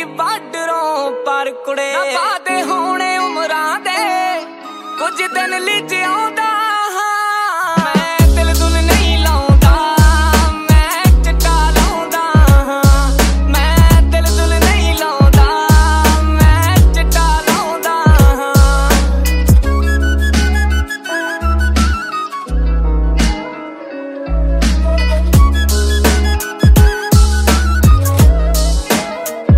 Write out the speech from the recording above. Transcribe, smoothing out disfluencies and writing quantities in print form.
ਬਾਰਡਰੋਂ ਪਰ ਕੁੜੇ ਨਾ ਬਾਦੇ ਹੋਣੇ ਉਮਰਾਂ ਦੇ ਕੁਝ ਦਿਨ ਲਈ ਜਿਉਂਦੇ